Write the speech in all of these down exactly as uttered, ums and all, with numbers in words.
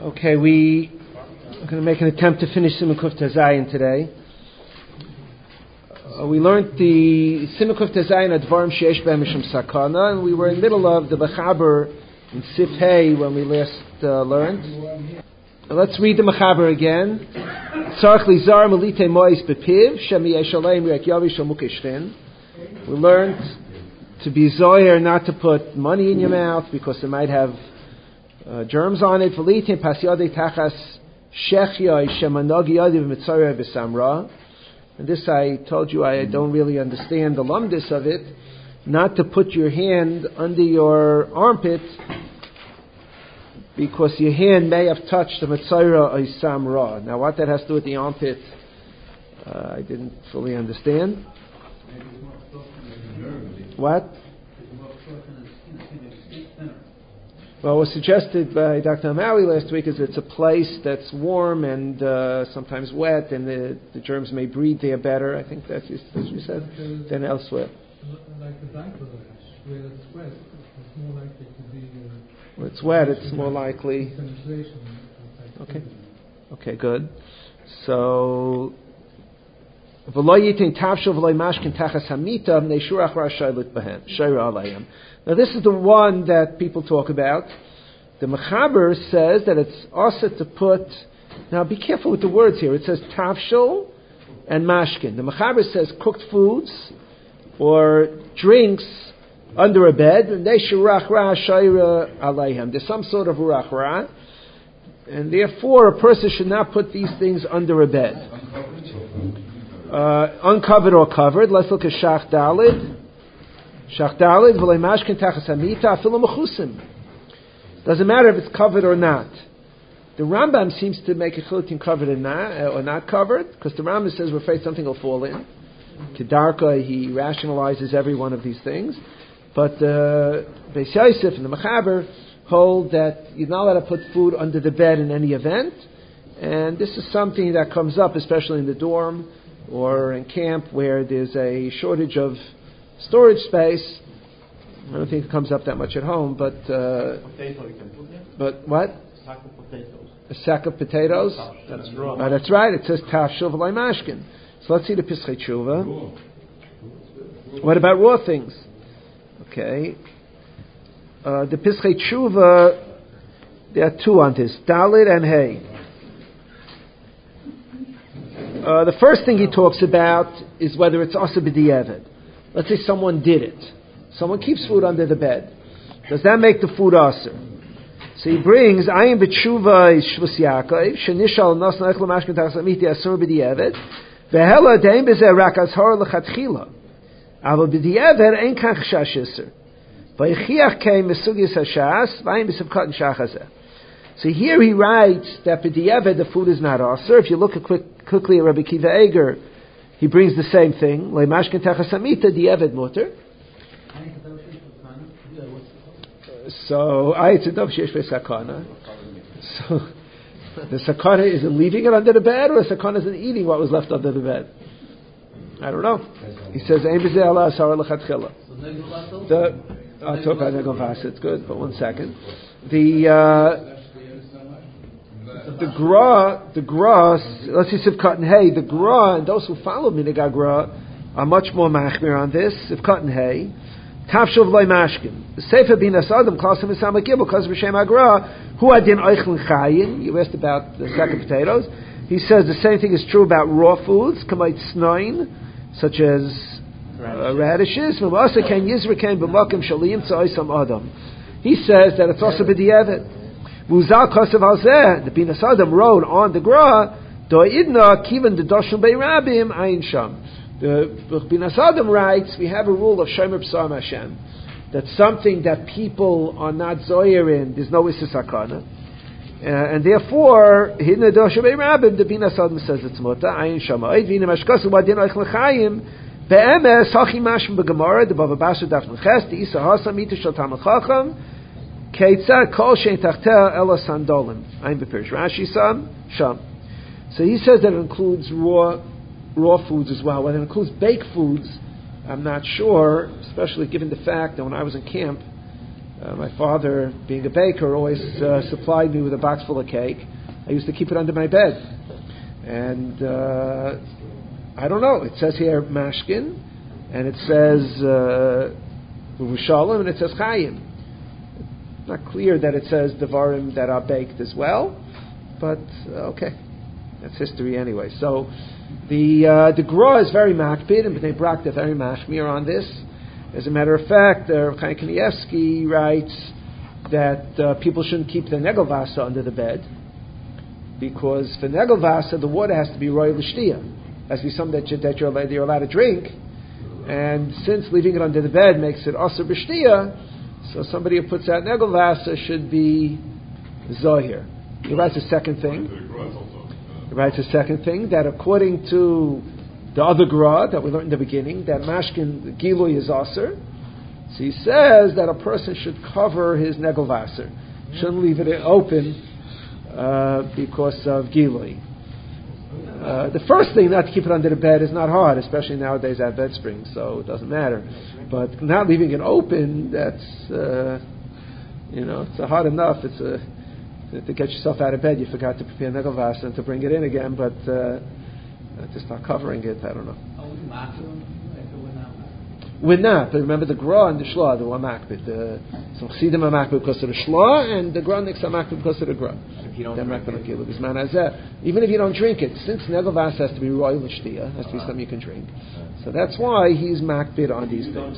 Okay, we are going to make an attempt to finish Siman Kuf Tezayin today. Uh, we learned the Siman Kuf Tezayin Advarim Sheyesh B'hem Mishum Sakana, and we were in the middle of the Mechaber in Sif Hey when we last uh, learned. Uh, let's read the Mechaber again. Tzarech Lizar Melite Mois Bepiv Shem Yeshalem Riek Yavi Shamukishtin. We learned to be zoyer, not to put money in your mouth because it might have Uh, germs on it. And this I told you I don't really understand the lumdis of it. Not to put your hand under your armpit because your hand may have touched the Mitzayra or Samra. Now what that has to do with the armpit, uh, I didn't fully understand. What? Well, what was suggested by Doctor Amawi last week is it's a place that's warm and uh, sometimes wet, and the, the germs may breed there better. I think that's what you said, than elsewhere. Like the diaper rash, where it's wet, it's more likely to be. Uh, when it's wet, it's more likely. Okay. Okay, good. So. Now this is the one that people talk about. The Mechaber says that it's also to put, now be careful with the words here, it says tafshil and mashkin. The Mechaber says cooked foods or drinks under a bed, there's some sort of urach ra, and therefore a person should not put these things under a bed. Uh, uncovered or covered. Let's look at Shach Dalid. Shach Dalid, v'lei mashkin tachas hamita afilu mechusim. Doesn't matter if it's covered or not. The Rambam seems to make a chilutin covered or not, uh, or not covered, because the Rambam says we're afraid something will fall in. Kedarka, he rationalizes every one of these things. But uh, Beis Yosef and the Mechaber hold that you're not allowed to put food under the bed in any event. And this is something that comes up, especially in the dorm or in camp where there's a shortage of storage space. I don't think it comes up that much at home, but uh, potato you can put there? But what? A sack of potatoes. A sack of potatoes? That's raw. Uh, that's right. It says tafshil v'lai mashkin. So let's see the Pischei Tshuva. What about raw things? Okay. Uh, the Pischei Tshuva, there are two on this, Dalit and Hey. Uh, the first thing he talks about is whether it's asa b'di'evet. Let's say someone did it. Someone keeps food under the bed. Does that make the food asa? So he brings ayin b'tshuva is shvus Yaakov shenishal nos na'ech l'mashkin tachas amiti asur b'di'evet v'hela dein b'zeh rak azhar l'chatchila aval b'di'evet ein kan chashash iser v'yichiach kein mesugis hashas v'ayin b'sivkat shachazeh. So here he writes that b'di'evet the food is not asa. If you look at quick quickly at Rabbi Kiva Eger, he brings the same thing. Le'mashkin tachas hamita di'eved muter. So, ayetzedav sheyesh sakana. So, the sakana is in leaving it under the bed, or the sakana is in eating what was left under the bed? I don't know. He says, "Ein b'zeh ala asara l'chatchila." The I'll talk about negovas. It's good, but one second. The uh, The Gra, the Gra, let's see Sivkat and Hay, the Gra, and those who follow Minhag Gra are much more machmir on this. Sivkat and Hay, Tafshil v'loi mashkin. The Sefer Binas Adam calls him Isam Akibel because of Shem Agra, who adin oichlin chayin. You asked about the sack of potatoes. He says the same thing is true about raw foods, kamait snoin, such as uh, radishes. V'masa ken yizraken b'makim shalim tza'isam adam. He says that it's also b'di'evet. V'uzal kosev hazeh, the Binas Adam wrote on the Gra, do'idna kivan the doshim be'rabim ayin sham. The Binas Adam writes, we have a rule of shomer b'sam Hashem, that something that people are not zoyer in, there's no issa sakana, uh, and therefore hidna doshim be'rabim, the Binas Adam says it's muta ayin sham. Oid v'ina mashkosu wadin oich l'chayim be'emes hachi mashim b'gemara the Bava Basra daf l'ches the isa hasa mita shel tamid chacham Keitzad kol shein tachtel ela sandolim. I'm bepirish Rashi sam sham. So he says that it includes raw raw foods as well. When it includes baked foods, I'm not sure, especially given the fact that when I was in camp, Uh, my father, being a baker, always uh, supplied me with a box full of cake. I used to keep it under my bed. And uh, I don't know, it says here mashkin, and it says Yerushalayim, uh, and it says chayim. It's not clear that it says devarim that are baked as well, but uh, okay, that's history anyway. So the uh, the Gra is very makbid, and Bnei Brak they're very machmir on this. As a matter of fact, uh, Chaim Kanievsky writes that uh, people shouldn't keep the negelvasa under the bed, because for negelvasa the water has to be royal l'shtiya, has to be something that, you, that you're, allowed, you're allowed to drink, and since leaving it under the bed makes it asur b'shtiya, so somebody who puts out negelvasa should be zohir. He writes a second thing. He writes a second thing, that according to the other Gra that we learned in the beginning, that mashkin gilui is asur. So he says that a person should cover his negelvasser, shouldn't leave it open uh, because of gilui. Uh, the first thing, not to keep it under the bed, is not hard, especially nowadays at bed springs, so it doesn't matter. But not leaving it open, that's uh, you know, it's hard enough. It's a, to get yourself out of bed, you forgot to prepare negelvasser and to bring it in again, but uh, to start covering it, I don't know. We're not, but remember the Gra and the Shla, the were makbid. The some Chassidim are makbid because of the Shla, and the Gra next are makbid because of the Gra. They're makbid like this man has that. Even if you don't drink it, since negelvas has to be royal l'shtiya, has to be something you can drink. So that's why he's makbid on these things.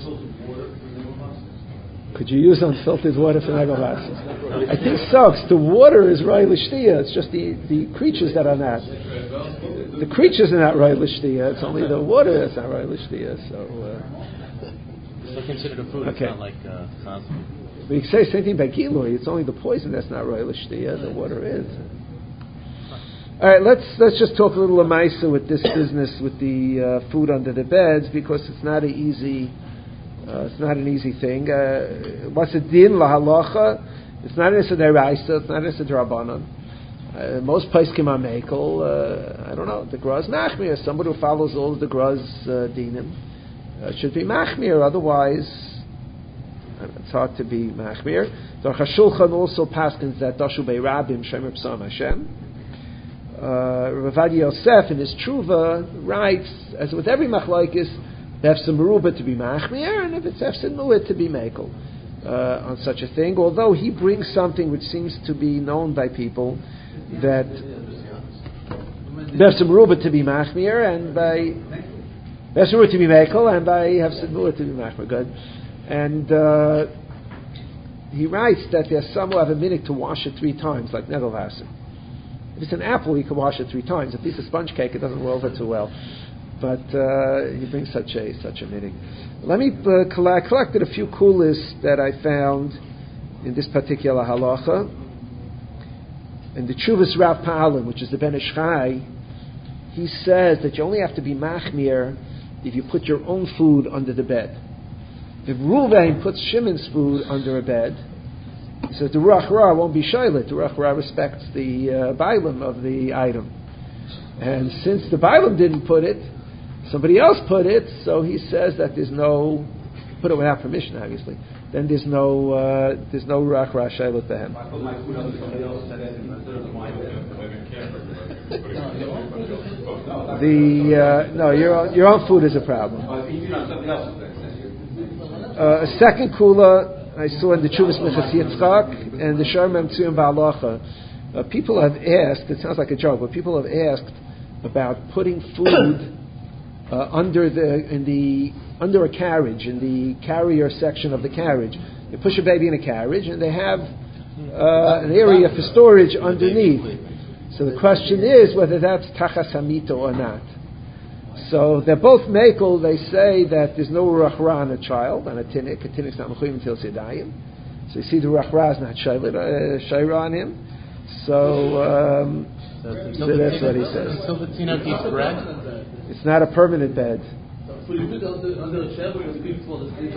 Could you use unfiltered water for negelvas? I think so. 'Cause the water is royal l'shtiya. It's just the, the creatures that are not. The creatures are not royal l'shtiya. It's only the water that's not royal l'shtiya. So. Uh, So considered a food, okay. It's not like uh, concentrate. We say the same thing about gilui. It's only the poison that's not royal l'shtiya. The water is. All right, let's let's just talk a little lemaisa with this business with the uh, food under the beds, because it's not an easy uh, it's not an easy thing. Uh, what's the din lahalacha? It's not an issa deraisa. It's not an issa derabanan. Uh, most poskim are mekel. Uh, I don't know. The Gra's machmir. Somebody who follows all of the Gra's uh, dinim. Uh, should be machmir, otherwise it's hard to be machmir. The Chashulchan also paskins that dashu be'rabim shemer p'sam Hashem. Rav Ovadia Yosef in his Truva writes, as with every machlokes, hefsed meruba to be machmir, and if it's hefsed mu'it to be mekel uh, on such a thing. Although he brings something which seems to be known by people, that hefsed meruba to be machmir, and by Hefsed to be mekel, and by hefsed mu'at to be machmir. Good. And uh, he writes that there's some who have a minute to wash it three times, like negelvasser. If it's an apple, you can wash it three times. A piece of sponge cake, it doesn't roll over too well. But uh, he brings such a such a minute. Let me uh, collect, collected a few kulis that I found in this particular halacha. In the Chuvas Rav Pa'alim, which is the Ben Ish Chai, he says that you only have to be machmir if you put your own food under the bed. If Ruvain puts Shimon's food under a bed, he says the Ruach Ra won't be shaylet. The Ruach Ra respects the uh, Bailam of the item. And since the Bailam didn't put it, somebody else put it, so he says that there's no, put it without permission obviously, then there's no uh, there's no Ruach Ra shaylet to him. The uh, no, your own, your own food is a problem. Uh, a second kula I saw in the Chuvas Minchas Yitzchak and the Sharm Tzuyim Ba'alacha. Uh, people have asked. It sounds like a joke, but people have asked about putting food uh, under the in the under a carriage in the carrier section of the carriage. They push a baby in a carriage and they have uh, an area for storage underneath. So the question is whether that's tachas hamita or not. So they're both mekel. They say that there's no ruach ra on a child, on a tinnik. A tinnik's not mechuyim until sedayim. So you see the ruach ra is not shayra on him. So, um, so, so that's what he says. Until the tzinok eats bread? It's not a permanent bed. So you put under, under a chair where the people fall asleep.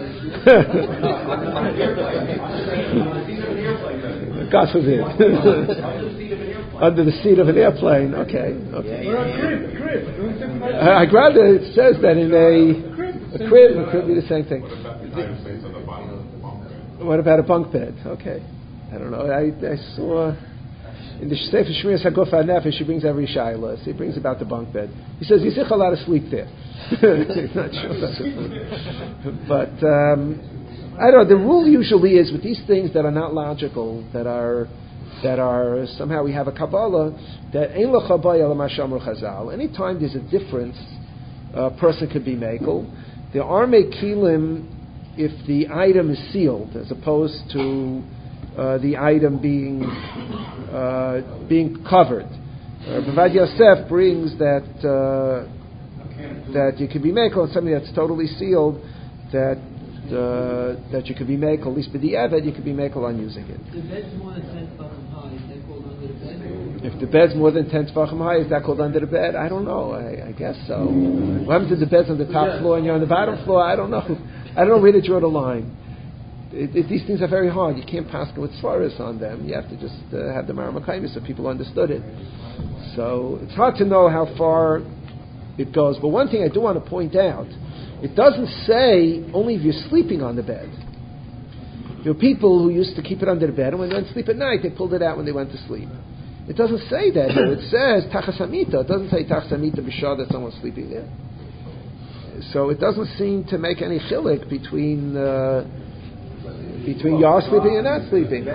God forbid. Under the seat of an airplane. Okay. Okay. Or a crib, crib. Uh, I'd rather it says that in a, a crib, it could be the same thing. What about a bunk bed? Okay. I don't know. I, I saw in the Sefer Shmiras Haguf HaNefesh, he brings every shayla. So he brings about the bunk bed. He says Yisich allowed to sleep there. He's not sure about the food. But um, I don't know. The rule usually is with these things that are not logical, that are that are somehow we have a Kabbalah that Ein L'cha Baya L'ma Shamru Chazal. Anytime there's a difference, a person could be mekel. There are mekilim if the item is sealed, as opposed to uh, the item being uh, being covered. Uh, Bavad Yosef brings that uh, that you can be mekel on something that's totally sealed, that uh, that you could be mekel, at least by the Eved, you could be mekel on using it. The bed's more than ten tefachim high, is that called under the bed? If the bed's more than ten tefachim high, is that called under the bed? I don't know. I, I guess so. What happens if the bed's on the top floor and you're on the bottom floor? I don't know. I don't know where to draw the line. It, it, these things are very hard. You can't pass with svaris on them. You have to just uh, have the Maramakaimis so people understood it. So it's hard to know how far it goes. But one thing I do want to point out, it doesn't say only if you're sleeping on the bed. There are people who used to keep it under the bed, and when they went to sleep at night, they pulled it out when they went to sleep. It doesn't say that here. It says tachas hamita. It doesn't say tachas hamita b'shah that someone's sleeping there. So it doesn't seem to make any chilik between uh, between you're sleeping and not sleeping.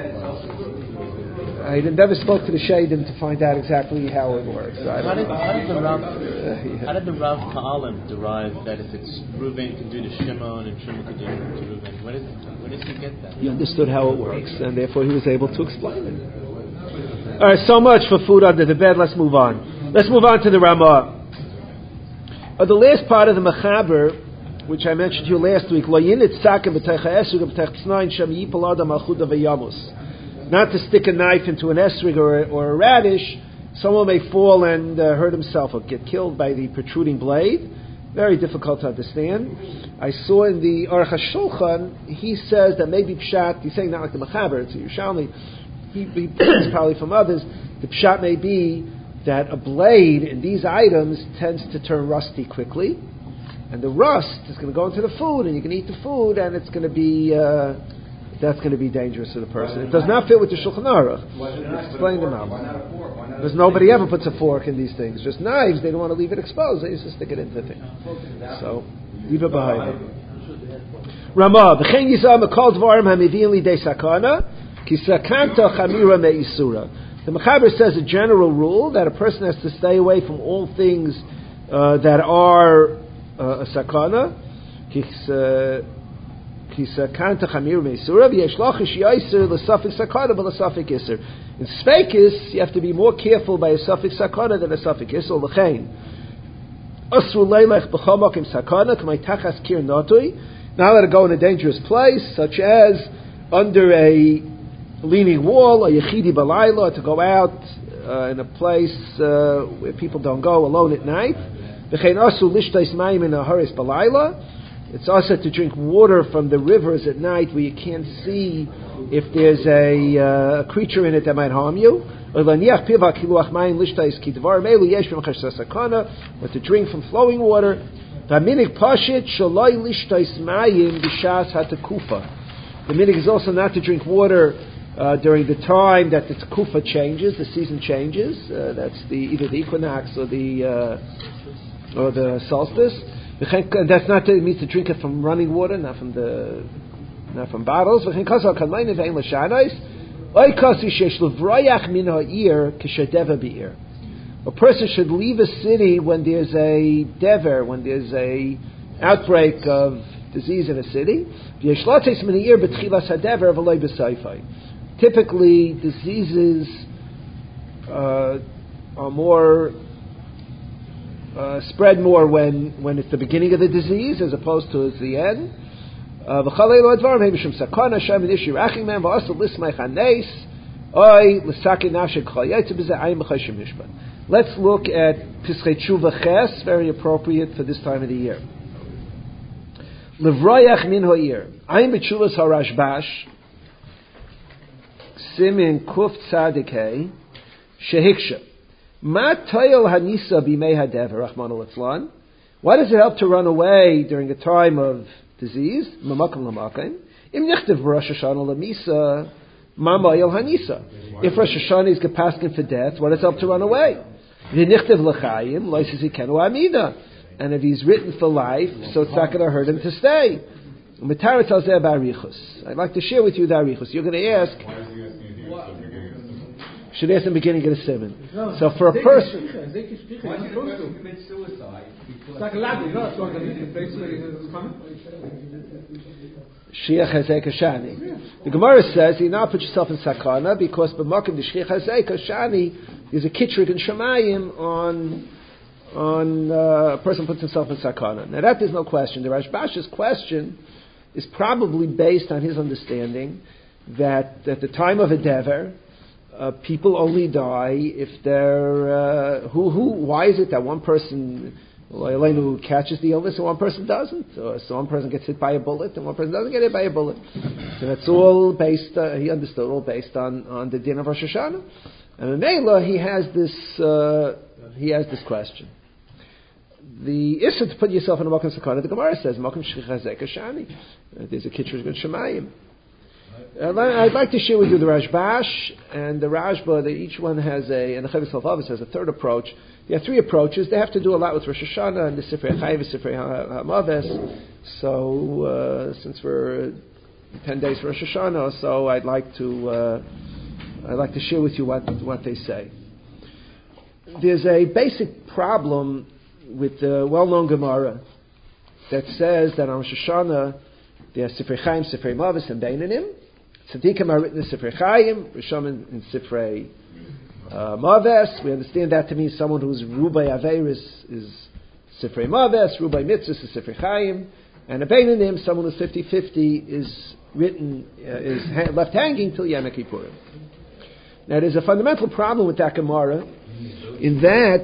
I never spoke to the Shadim to find out exactly how it works. So I how, don't did, know. how did the Rav, uh, yeah. how did the Rav Ka'alim derive that if it's Reuven can do to Shimon and Shimon can do to Reuven? Where, did, where does he get that? He understood how it works, and therefore he was able to explain it. All right, so much for food under the bed. Let's move on. Let's move on to the Ramah. Uh, the last part of the Mechaber, which I mentioned to you last week, Lo yinit sakem b'teich ha'esrig b'teich tznayin shem yipol adam al chuda v'yamus. Not to stick a knife into an esrig or, or a radish. Someone may fall and uh, hurt himself or get killed by the protruding blade. Very difficult to understand. I saw in the Aruch HaShulchan, he says that maybe Pshat, he's saying not like the Mechaber, it's a Yerushalmi, he, he pulls probably from others, the Pshat may be that a blade in these items tends to turn rusty quickly, and the rust is going to go into the food, and you can eat the food, and it's going to be uh, that's going to be dangerous to the person. It does not fit with the Shulchan Aruch. Explain them out. Because nobody ever puts a fork in these things. Just knives, they don't want to leave it exposed. They used to stick it into the thing. So, leave it behind. Ramah, v'chein yizah mekol dvarim hamiviim lidei sakana, ki sakanta chamira me'isura. The Mechaber says a general rule that a person has to stay away from all things uh, that are uh, a sakana. Ki sakanta chamira me'isura, v'yesh lachish yaisir l'safik sakana b'l'safik isir. In Svekis, you have to be more careful by a suffix sakana than a suffix isur. L'chein asru leilech b'chomakim sakana k'may tachas kir notui. Now let it go in a dangerous place, such as under a leaning wall, a yechidi balayla, to go out uh, in a place uh, where people don't go alone at night. V'chein asru lishtais mayim in a haris balayla. It's also to drink water from the rivers at night where you can't see if there's a uh, creature in it that might harm you. Or to drink from flowing water. The minig is also not to drink water uh, during the time that the kufa changes, the season changes. Uh, that's the either the equinox or the uh, or the solstice. And that's not to, it means to drink it from running water, not from the not from bottles. A person should leave a city when there's a dever, when there's a outbreak of disease in a city. Typically, diseases uh, are more uh, spread more when, when it's the beginning of the disease as opposed to it's the end. Uh, Let's look at Pischei Tshuva Ches, very appropriate for this time of the year. Levrayach min ha'ir. Ayin b'tshuvas harashbash. Simin kuf tzadikei. Shehiksha. Ma toyel hanisa b'mei hadever. Rachmana litzlan. Why does it help to run away during a time of disease? Mamakam lamakim. Im nichtiv Rosh Hashanah lemisa, mama el hanisa. If Rosh Hashanah is gepaskin for death, what is up to run away? V'nichtiv l'chayim, loises ikenu amida. And if he's written for life, so it's not going to hurt him to stay. I'd like to share with you the arichos. You're going to ask, should ask in the beginning of the simon. So for a person, Why did the person commit suicide? It's like a lab, you know, it's going to leave the place where it's coming. Shiach Hazek Hashani. The Gemara says you now put yourself in sakana because b'makom the Shiach Hazek Hashani is a kitrig and shamayim on on uh, a person puts himself in sakana. Now that there's no question. The Rashbash's question is probably based on his understanding that at the time of a dever, uh, people only die if they're uh, who who. Why is it that one person who catches the illness and one person doesn't? Or so one person gets hit by a bullet and one person doesn't get hit by a bullet. So that's all based. Uh, he understood all based on, on the din of Rosh Hashanah. And in Mela, he has this uh, he has this question. The issue to put yourself in a Makom Sakana, the Gemara says, Makom Shechazek Hashani. There's a Kitcher Good Shemayim. I'd like to share with you the Rashbash and the Rashba, that each one has a, and the Chavis Alfavis has a third approach. There are three approaches. They have to do a lot with Rosh Hashanah and the Sifrei Chayiv, Sifrei HaMaves. So, uh, since we're ten days for Rosh Hashanah, so I'd like to, uh, I'd like to share with you what, what they say. There's a basic problem with the well-known Gemara that says that on Rosh Hashanah there are Sifrei Chaim, Sifrei Mavis, and Beinanim. Tzaddikim are written in Sifrei Chaim, Rishon in Sifrei uh, Mavis. We understand that to mean someone who's Rubai Averis is Sifrei Mavis, Rubai Mitzvahs is Sifrei Chaim, and a Beinanim, someone who's fifty-fifty, is written, uh, is ha- left hanging till Yom Kippurim. Now there's a fundamental problem with that Gemara in that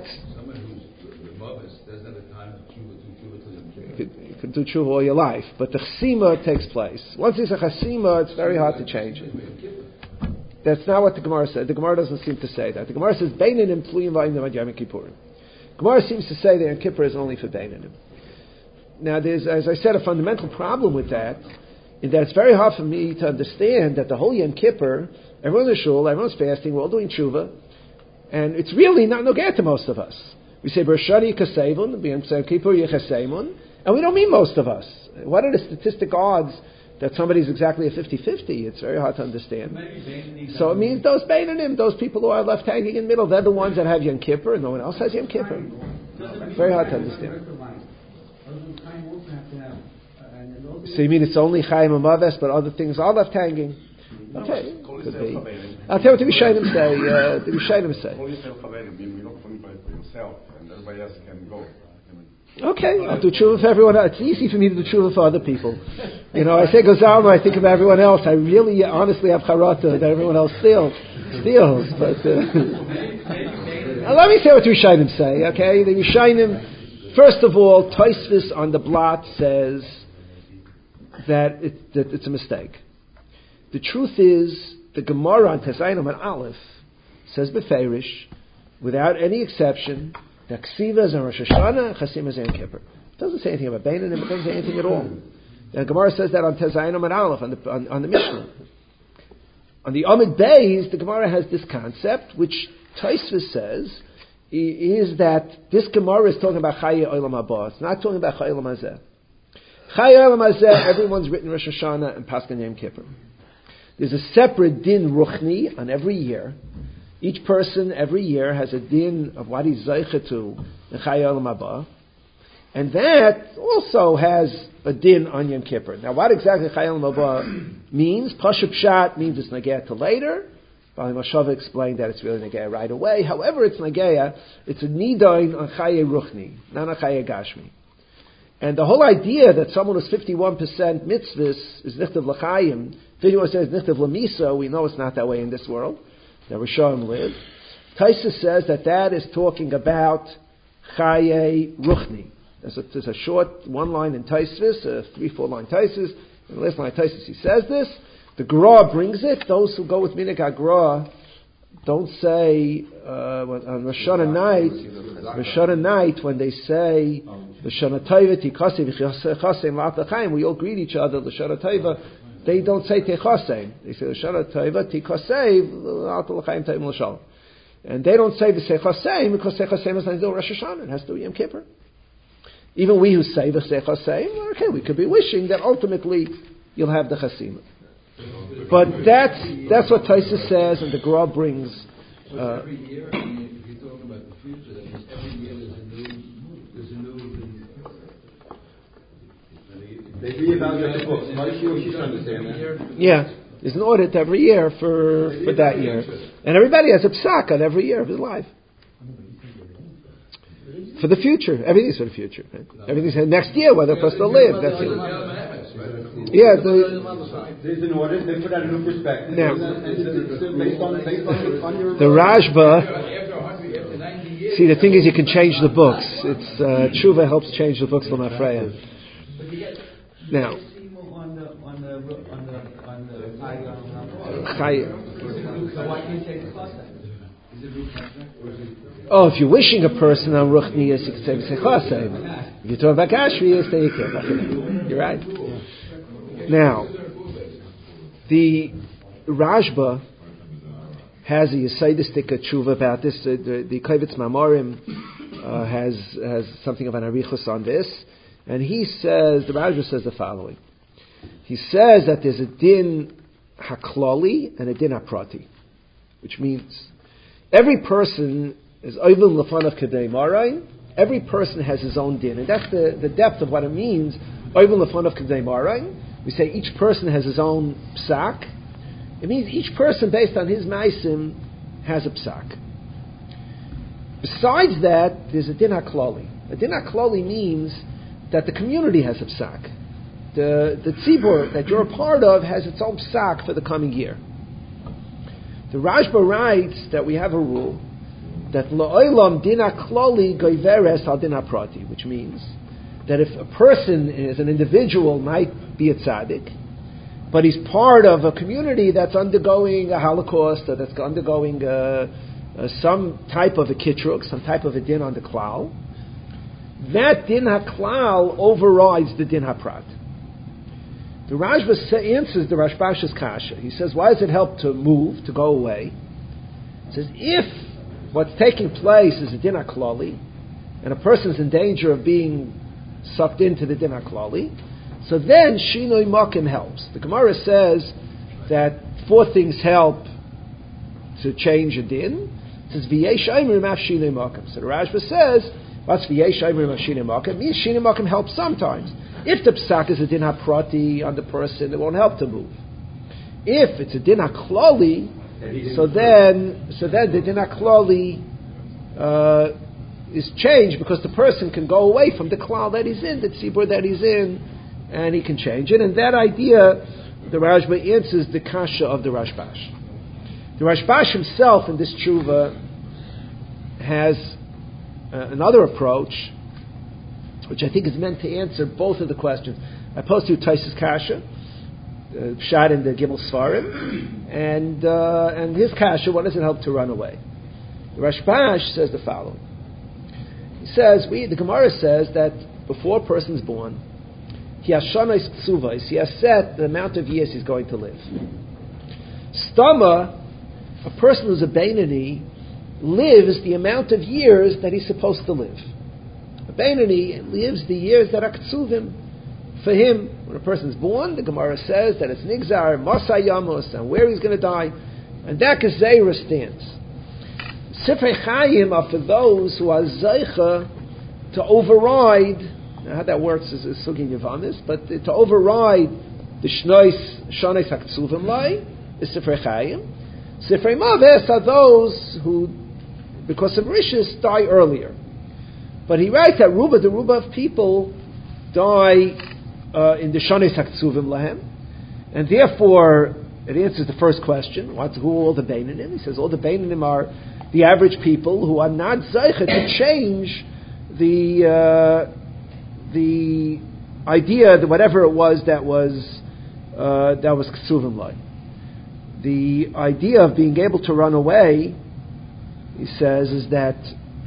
You could do tshuva all your life, but the chesima takes place. Once there's a chesima, it's very hard to change it. That's not what the Gemara said. The Gemara doesn't seem to say that. The Gemara says Beinanim tluyim v'ayim ad Yom Kippurim. Gemara seems to say that Yom Kippur is only for Beinanim. Now, there's, as I said, a fundamental problem with that, in that it's very hard for me to understand that the whole Yom Kippur, everyone's in shul, everyone's fasting, we're all doing tshuva, and it's really not nogeh to most of us. We say Bershani Kasevun, Yom Kippur Yechaseimun. And we don't mean most of us. What are the statistic odds that somebody's exactly a fifty-fifty? It's very hard to understand. So it means those Beinanim, those people who are left hanging in the middle, they're the ones that have Yom Kippur, and no one else has Yom Kippur. Very hard to understand. So you mean it's only Chaim and Maves, but other things are left hanging? Okay, could be. I'll tell you what the Rishayim say. Uh, the Rishayim say. Okay, I'll do tshuva for everyone else. It's easy for me to do tshuva for other people. You know, I say Gozalma, I think of everyone else. I really, honestly have charata that everyone else steals. steals. But uh, let me say what the Rishayim say, okay? The Rishayim, first of all, Tosfos on the blot says that, it, that it's a mistake. The truth is, the Gemara on Tesayim and Aleph says beferish, without any exception, that Ksiva is on Rosh Hashanah, Chasim is on Kippur. It doesn't say anything about Beinanim, it doesn't say anything at all. The Gemara says that on Tezayinam and Aleph, on the, on, on the Mishnah. On the Amid Beis, the Gemara has this concept, which Tosfos says, is that this Gemara is talking about Chaye Olam Haba. It's not talking about Chaye Olam Hazeh. Chaye Olam Hazeh, everyone's written Rosh Hashanah and Paskan Yom Kippur. There's a separate din Ruchni on every year. Each person every year has a din of what he's zeicha to in Chaye Olam Haba, and that also has a din on Yom Kippur. Now, what exactly Chaye Olam Haba means? Pashup Pshat means it's Nageya to later. Bali Mashava explained that it's really Nageya right away. However, it's Nageya, it's a nidain on Chaye Ruchni, not on Chaye Gashmi. And the whole idea that someone who's fifty-one percent mitzvahs is Nichtav L'Chaim, fifty-one percent is Nichtav L'Misa, we know it's not that way in this world. That Rishonim live. Tosfos says that that is talking about Chaye Ruchni. There's a, there's a short one line in Tosfos, a three, four line Tosfos. In the last line of Tosfos he says this. The Gra brings it. Those who go with Minik HaGra don't say, uh, on Rosh Hashanah night, Rosh Hashanah night, when they say, L'shana Tova tikasei v'chasei ma'at l'chaim, we all greet each other, L'shana Tova, they don't say Techaseim. They say Shana Tova Tikasei Alta L'chaim Taim L'Shalom. And they don't say the Sechaseim because Sechaseim is not until Rosh Hashanah. It has to be Yom Kippur. Even we who say the Sechaseim, okay, we could be wishing that ultimately you'll have the Chasima. But that's that's what Taisa says, and the Gra brings. Uh, every year, I mean, if you're talking about the future, that means every year there's a new, there's a new. They reevaluate the books. Why should you understand that? Yeah, there's an audit every year for for that year, and everybody has a psak on every year of his life. For the future, everything's for the future. Right? Everything's for next year, whether for us to live. That's it. Yeah, the, there's an audit. They put out a new perspective. Now, based on, based on, on your the Rashba. See, the thing is, you can change the books. It's uh, Tshuva helps change the books. L'mafreya. Now, on the on the on the on the Chai- why can't you say the class? oh, if you're wishing a person on Ruchnias, you can say B'Sechasei. If you're talking about Kashriyas, then you can. You're right. Now, the Rashba has a Yesodistic tshuva about this. Uh, the the Kovitz Mamorim uh, has has something of an arichos on this, and he says the Rashba says the following. He says that there's a din haklali and a din haprati, which means every person is oivin lefanav kedei marayin. Every person has his own din, and that's the, the depth of what it means. Oivin lefanav kedei marayin. We say each person has his own psak. It means each person, based on his maisim, has a psak. Besides that, there's a din haklali. A din haklali means that the community has a psak. The the tzibur that you're a part of has its own psak for the coming year. The Rashba writes that we have a rule that la'olam din haklali goiveres al din haprati, which means that if a person, as an individual, might be a tzaddik, but he's part of a community that's undergoing a Holocaust or that's undergoing a, a, some type of a kitruk, some type of a din on the klal, that din haklal overrides the din haprat. The Rashba answers the Rashbash's kasha. He says, why does it help to move, to go away? He says, if what's taking place is a din haklali, and a person's in danger of being sucked into the din haklali, so then shinoi makim helps. The Gemara says that four things help to change a din. It says v'yesh aymer maf shinoi makim. So the Rashba says, what's v'yesh aymer maf shinoi makim? Means shinoi makim helps sometimes. If the psak is a din haprati on the person, it won't help to move. If it's a din haklali, so then so then the din haklali uh, is changed because the person can go away from the klal that he's in, the tzibur that he's in, and he can change it. And that idea, the Rashba answers the kasha of the Rashbash. The Rashbash himself in this tshuva has uh, another approach, which I think is meant to answer both of the questions. I posed to Taisus kasha, uh, shot in the Gimel Svarim, and uh, and his kasha, what does it help to run away? The Rashbash says the following. He says, we, the Gemara says that before a person's born, he has shanos ksuvos, he has set the amount of years he's going to live. Stama, a person who's a Beinoni, lives the amount of years that he's supposed to live. A Beinoni lives the years that are ksuvim for him. When a person's born, the Gemara says that it's nigzar, masay yamos, and where he's going to die, and that gezerah stands. Sifrei Chaim are for those who are zeicha to override. Now how that works is a sugi yavamis, but to override the shnois shanes haktsuvim lai is Sifrei Chaim. Sifrei Maves are those who, because of rishis, die earlier. But he writes that ruba the ruba of people die uh, in the shanes haktsuvim lahem, and therefore it answers the first question: what's who are all the beinanim? He says all the beinanim are the average people who are not zeicha to change the uh, the idea that whatever it was that was uh, that was ksuvim lai. The idea of being able to run away, he says, is that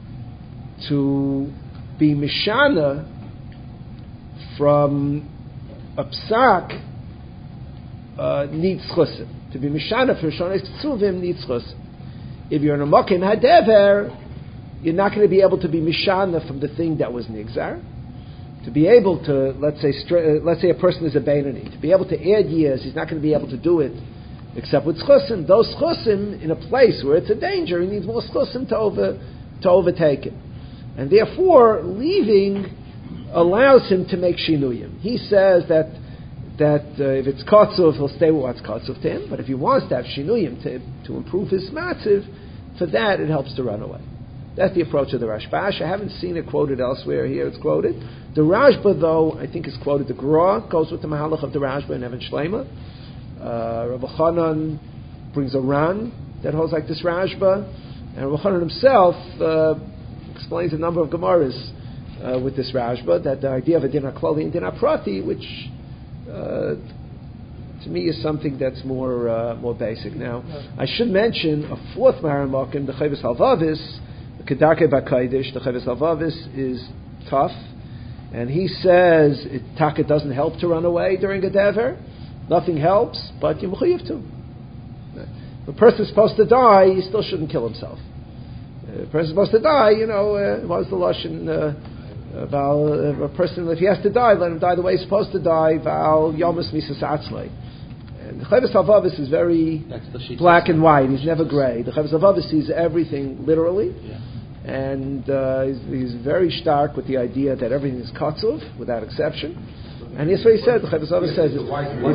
to be mishana from a psak uh, needs chusim. To be mishana for shonis ksuvim needs chusim. If you're in a mokim hadever, you're not going to be able to be mishana from the thing that was nigzar. To be able to, let's say, stra- uh, let's say a person is a Beinoni, to be able to add years, he's not going to be able to do it except with chusim. Those chusim in a place where it's a danger, he needs more chusim to over to overtake it, and therefore leaving allows him to make shinuyim. He says that that uh, if it's katzuf, he'll stay with what's katzuf to him. But if he wants to have shinuyim to to improve his matziv, for that it helps to run away. That's the approach of the Rashbash. I haven't seen it quoted elsewhere. Here it's quoted. The Rashba, though, I think is quoted. The Gra goes with the Mahalach of the Rashba and Even Shlema. Uh, Rabbi Chanan brings a Ran that holds like this Rashba. And Rabbi Chanan himself uh, explains a number of Gemaras uh, with this Rashba, that the idea of a Dinah Kloli and Dinah Prati, which uh, to me is something that's more uh, more basic. Now, I should mention a fourth Maramakim, the Chavis Halvavis, Kedarke Bakaidish, the Chavis Halvavis is tough, and he says it, taka doesn't help to run away during a dever. Nothing helps, but you mechuyev to. If a person is supposed to die, he still shouldn't kill himself. If a person is supposed to die, you know, uh, what was the lashon uh, about uh, a person? If he has to die, let him die the way he's supposed to die. Val yomus misas atzmai. And the Chavis Halvavis is very black and white. He's never gray. The Chavis Halvavis sees everything literally. Yeah. And uh, he's, he's very stark with the idea that everything is katzuv, without exception. And that's what he said. The Chavis Halvavis says it.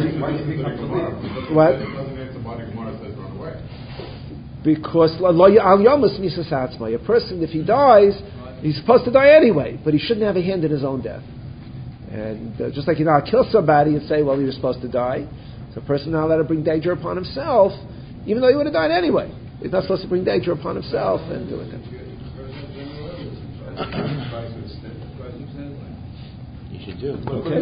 What? Because al yamus misas atzmai. A person, if he dies, he's supposed to die anyway, but he shouldn't have a hand in his own death. And uh, just like you know, kill somebody and say, well, he was supposed to die. So a person not allowed to bring danger upon himself, even though he would have died anyway. He's not supposed to bring danger upon himself and do it. You should do. Okay.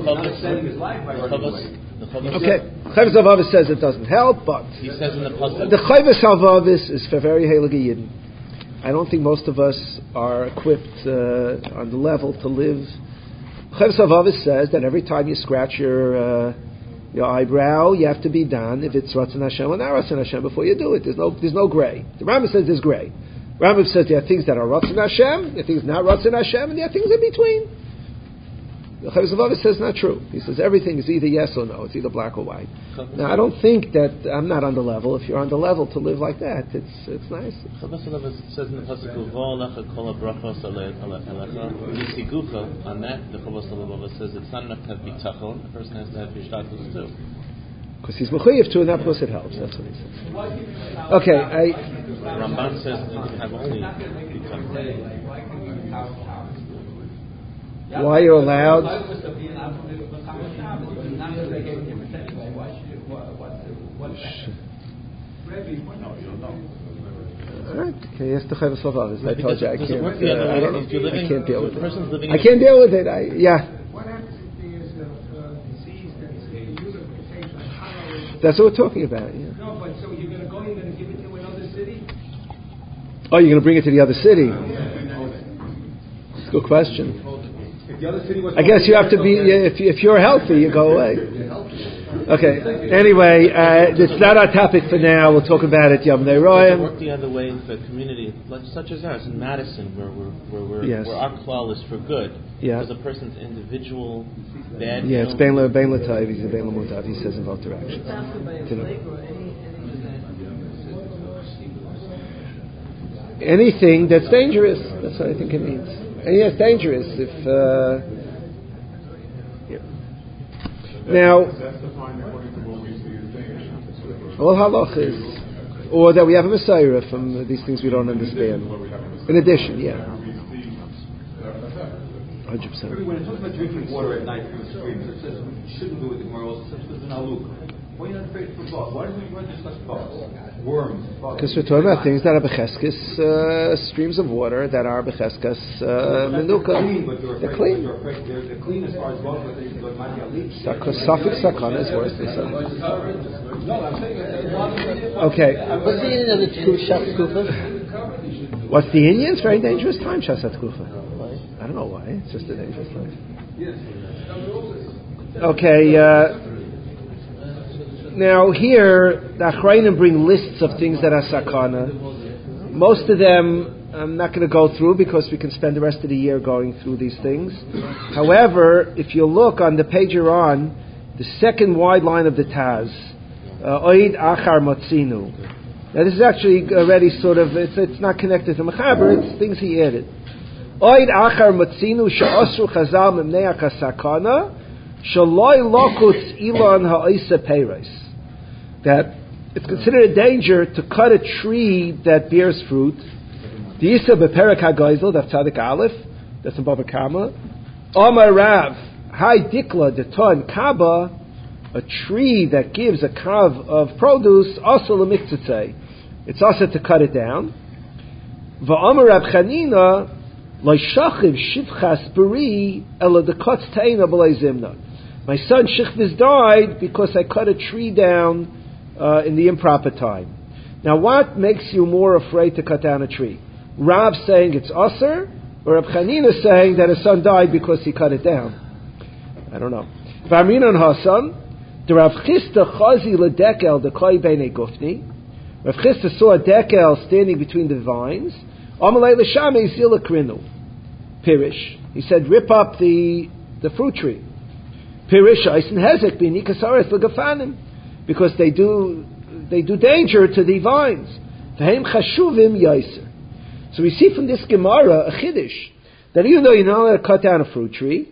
Okay. Chavis Halvavis says it doesn't help, but he says in the puzzle. The Chavis Halvavis is for very heilige Yidden. I don't think most of us are equipped uh, on the level to live. Chavis Halvavis says that every time you scratch your uh, your eyebrow, you have to be done if it's Ratzon Hashem or not Ratzon Hashem before you do it. There's no there's no gray. The Rambam says there's gray. Rambam says there are things that are Ratzon Hashem, there are things not Ratzon Hashem, and there are things in between. The Chavis Halvavis says not true. He says everything is either yes or no. It's either black or white. Now I don't think that I'm not on the level. If you're on the level to live like that, it's it's nice. Chavis Halvavis says in the pasuk "V'olecha kol brachos alecha." Yisigucha. On that, the Chavis Halvavis says it's not enough to have bitachon. A person has to have hishtadlus too. Because he's mechuyev to, and that plus it helps. That's what he says. Okay, I. Ramban says you can have only bitachon. Why you're allowed? Alright, okay, yes, the Chavis Halvavis. I told you I can't. Uh, I, don't know. I can't deal with it. I can't deal with it. I, yeah. What happens if there's a, a disease that's a unification? That's what we're talking about. Yeah. No, but so you're going to go, you're going to give it to another city? Oh, you're going to bring it to the other city? It's a good question. I guess you have to be, if, if you're healthy, you go away. Okay, anyway, uh, it's not our topic for now. We'll talk about it Yom Neroyim. Work the other way for a community like, such as ours in Madison, where we're, where, we're, yes. where our klal is for good. Yeah. Because a person's individual bad. Yeah, it's Bein L'Tayv, he's a Bein L'Mutav. He says in both directions. Anything that's dangerous. That's what I think it means. And yes, dangerous if. Uh, yeah. Now, all halach is, or that we have a messiah from these things we don't understand. In addition, yeah. one hundred percent. When it talks about drinking water at night from a stream, it says you shouldn't do it. The Gemara also says it's an aluk. Why are you not afraid for bugs? Why do we want to discuss bugs? Worms. Because we're talking about things that are becheskes, uh, streams of water that are becheskes uh, menuka. They're clean. They're, they're, they're clean as far as bugs, but they but might be Safik sakana is worse than something. Okay. What's the Indian of the Shas Kufa? What's the Indian? It's very dangerous time, Shasat Kufa. I don't know why. It's just a dangerous time. Okay. Uh, Now here, the Achrayim bring lists of things that are sakana. Most of them I'm not going to go through because we can spend the rest of the year going through these things. However, if you look on the page you're on, the second wide line of the Taz, Oid Achar Motzinu. Now this is actually already sort of, it's, it's not connected to Mechaber, it's things he added. Oid Achar Motzinu Sha'osru Chazal Memneach HaSakana Shaloi Lokutz Ilon Ha'isa Peiros. That it's considered a danger to cut a tree that bears fruit. The Yisa Beperak HaGoizel, that's Tzadik Aleph, that's in Bava Kama. Omar Rav, Hai Dikla, the Ton Kaba, a tree that gives a kav of produce, also l'miktzatei. It's also to cut it down. Va'omar Rav Chanina, Loishachiv Shivchas Beri, Ela Dekotz Teina B'lei Zimna. My son Shichviz died because I cut a tree down uh, in the improper time. Now what makes you more afraid to cut down a tree? Rav saying it's Aser, or Rav Chanina saying that his son died because he cut it down? I don't know. V'aminon Hasan, the Rav Chisda Chazi ledekel dekoi beinei gufni. Rav Chisda saw a dekel standing between the vines. Amalei l'shamei zila krinu. Pirish. He said, rip up the the fruit tree. Pirish eisen hezek bini kasaret l'gafanim, because they do they do danger to the vines. V'heim chashuvim yaiser. So we see from this Gemara a chiddush that even though you're not allowed to cut down a fruit tree,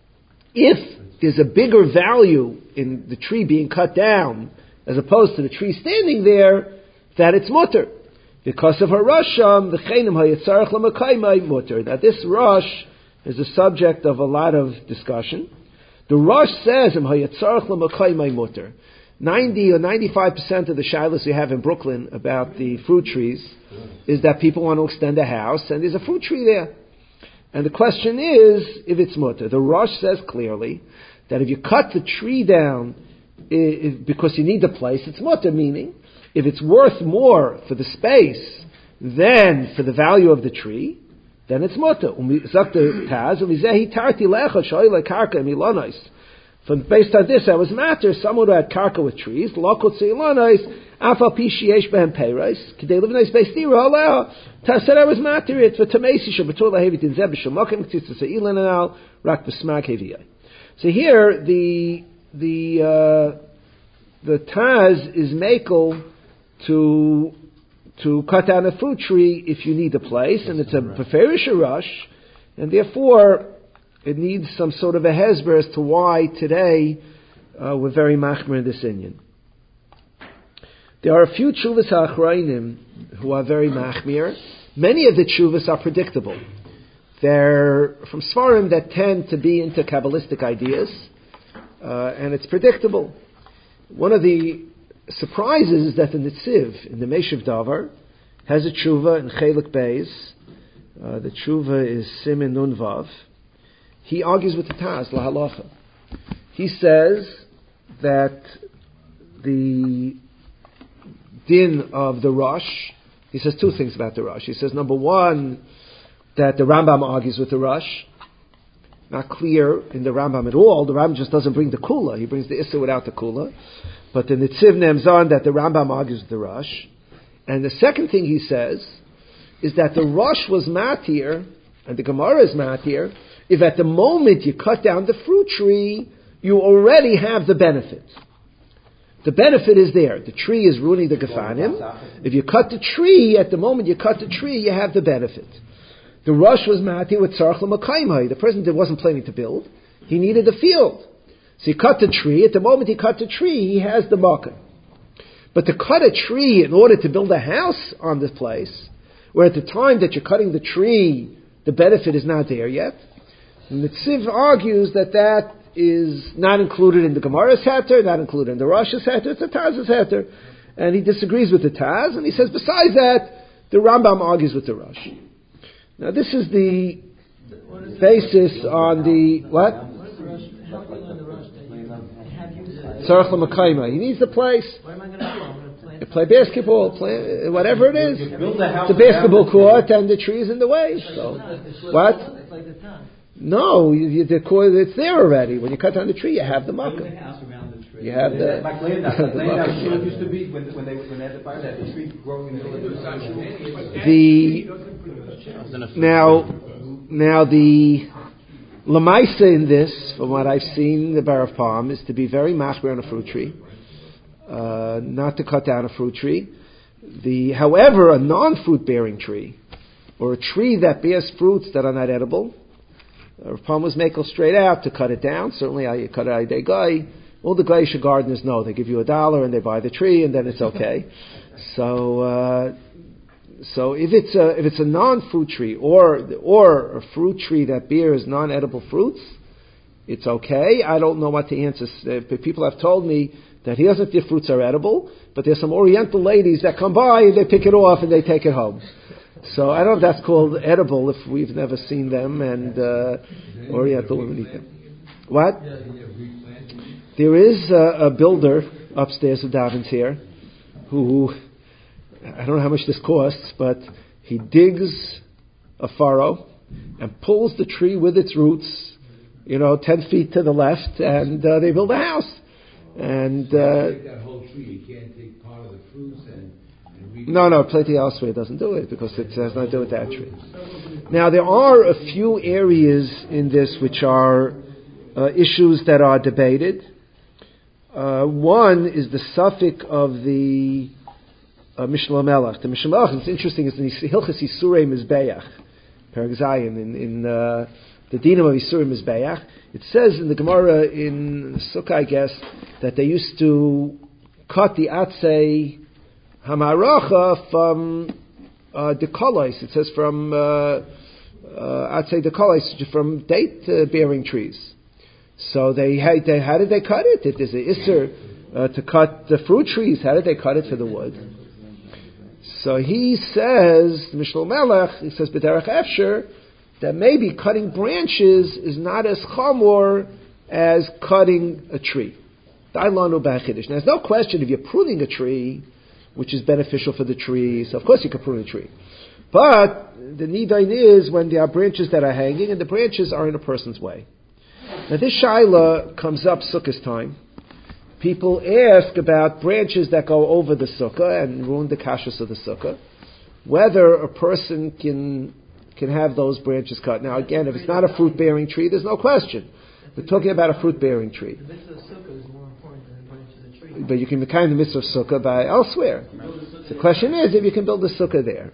if there's a bigger value in the tree being cut down as opposed to the tree standing there, that it's mutter. Because of her Rasham, the Chenim hayatzarach l'makaymai mutter. Now this Rosh is the subject of a lot of discussion. The Rosh says, im hayatzarach l'makaymai mutter. ninety or ninety-five percent of the shilas we have in Brooklyn about the fruit trees is that people want to extend a house and there's a fruit tree there. And the question is if it's mutter. The Rosh says clearly that if you cut the tree down if, because you need the place, it's mutter, meaning if it's worth more for the space than for the value of the tree, then it's mutter. From based on this, I was matter someone who had karka with trees, lokot seilanos, afal pishiesh behem peiros, kidei livnais beistira aleh. Ta said I was matter it for tamesi shabatul lahevit in zeb shemakim k'tzitz seilan al rak b'smag heviyai. So here the the uh, the Taz is makel to to cut down a fruit tree if you need a place, and it's a beferish rush, and therefore it needs some sort of a hezber as to why today uh, we're very machmer in this inyan. There are a few tshuvas ha'achrayim who are very machmir. Many of the tshuvas are predictable. They're from svarim that tend to be into Kabbalistic ideas, uh, and it's predictable. One of the surprises is that the Netziv, in the Meshiv Davar, has a tshuva in Chelik Beis. Uh, the tshuva is Simin Nun Vav. He argues with the Taz, La Halacha. He says that the din of the Rosh, he says two things about the Rosh. He says, number one, that the Rambam argues with the Rosh. Not clear in the Rambam at all. The Rambam just doesn't bring the Kula. He brings the Issa without the Kula. But the Netziv names on that the Rambam argues with the Rosh. And the second thing he says is that the Rosh was matir, and the Gemara is matir, if at the moment you cut down the fruit tree, you already have the benefit. The benefit is there. The tree is ruining the gefanim. If you cut the tree, at the moment you cut the tree, you have the benefit. The Rosh was matir with tzarach l'makaymai. The person that wasn't planning to build, he needed a field. So he cut the tree. At the moment he cut the tree, he has the makkah. But to cut a tree in order to build a house on this place, where at the time that you're cutting the tree, the benefit is not there yet, the Netziv argues that that is not included in the Gemara's heter, not included in the Rosh's heter, it's a Taz's heter. And he disagrees with the Taz, and he says, besides that, the Rambam argues with the Rosh. Now this is the basis on the, what? Tzarech l'makayma. He needs the place. What am I going to do? I'm going to plant. You play basketball, play, whatever it is. Build a house It's a basketball court, and the tree is in the way. So, what? It's like the town. No, you, you, the court, it's there already. When you cut down the tree, you have the Build makkah. a house around the tree. You have the Like laying down, the laying down bucket. shul used to be when when they when they had the fire, they had the tree growing in the middle of the The now now the Lamaisa in this, from what I've seen, the Bar of Palm, is to be very machmir on a fruit tree, uh, not to cut down a fruit tree. The however, a non-fruit bearing tree, or a tree that bears fruits that are not edible, uh, Palm was makel straight out to cut it down. Certainly, I cut it a guy. All the glacier gardeners know they give you a dollar and they buy the tree, and then it's okay. So. Uh, So if it's a if it's a non-fruit tree or or a fruit tree that bears non-edible fruits, it's okay. I don't know what to answer. People have told me that he doesn't think fruits are edible, but there's some Oriental ladies that come by and they pick it off and they take it home. So I don't know if that's called edible if we've never seen them, and uh, Oriental women eat them. What? There is a, a builder upstairs of Davins here who. I don't know how much this costs, but he digs a furrow and pulls the tree with its roots, you know, ten feet to the left, and uh, they build a house. And uh, take that whole tree. You can't take part of the fruits and. and re- no, no, plenty elsewhere doesn't do it because it has nothing to do with that tree. Now there are a few areas in this which are uh, issues that are debated. Uh, one is the suffix of the Uh, Mishnah Melech. The Mishnah Melech, it's interesting, is in Hilchas Yisurei Mizbeach, Perek Zayin, in, in uh, the Dinam of Yisurei Mizbeach. It says in the Gemara in Sukkah, I guess, that they used to cut the Atzei Hamaracha from uh, Dekolos. It says from uh, uh, Atzei Dekolos, from date uh, bearing trees. So they, had, they how did they cut it? It is an Isser uh, to cut the fruit trees. How did they cut it for the wood? So he says, Mishnah Melech, he says, B'derech Efsher, that maybe cutting branches is not as chamor as cutting a tree. Dailanu b'achidish. Now, there's no question if you're pruning a tree, which is beneficial for the tree, so of course you can prune a tree. But the nidain is when there are branches that are hanging, and the branches are in a person's way. Now, this shaila comes up Sukkah's time. People ask about branches that go over the sukkah and ruin the kashrus of the sukkah. Whether a person can can have those branches cut. Now, again, if it's not a fruit-bearing tree, there's no question. We're talking about a fruit-bearing tree. The mitzvah of sukkah is more important than the branches of the tree. But you can kind the mitzvah of sukkah by elsewhere. The question is if you can build a sukkah there.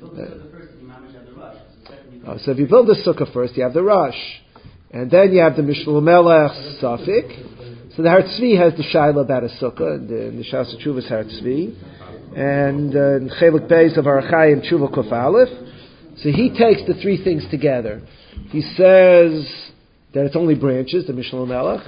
Uh, so if you build the sukkah first, you have the rush, and then you have the Mishnah Melech suffix. So the Har Tzvi has the shaila about a sukkah, and the, the Shas Tshuvas Har Tzvi, and uh, Chelik Beis of Arachayim Tshuva Kuf Aleph. So he takes the three things together. He says that it's only branches, the Mishnah Melech,